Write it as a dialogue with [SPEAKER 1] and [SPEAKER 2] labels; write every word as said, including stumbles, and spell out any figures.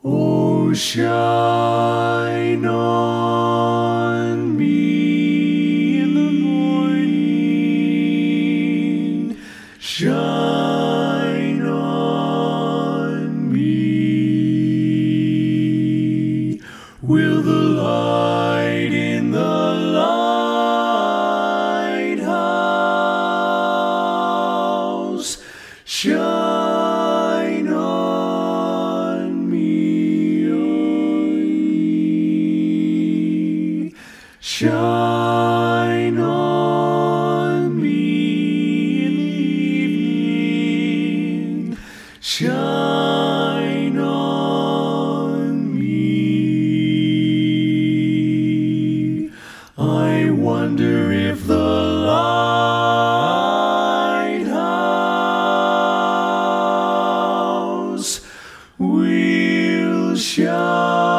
[SPEAKER 1] Oh, shine on me in the morning, shine on me. Will the light in the lighthouse shine on me? Shine on me in the evening, shine on me. I wonder if the lighthouse will shine.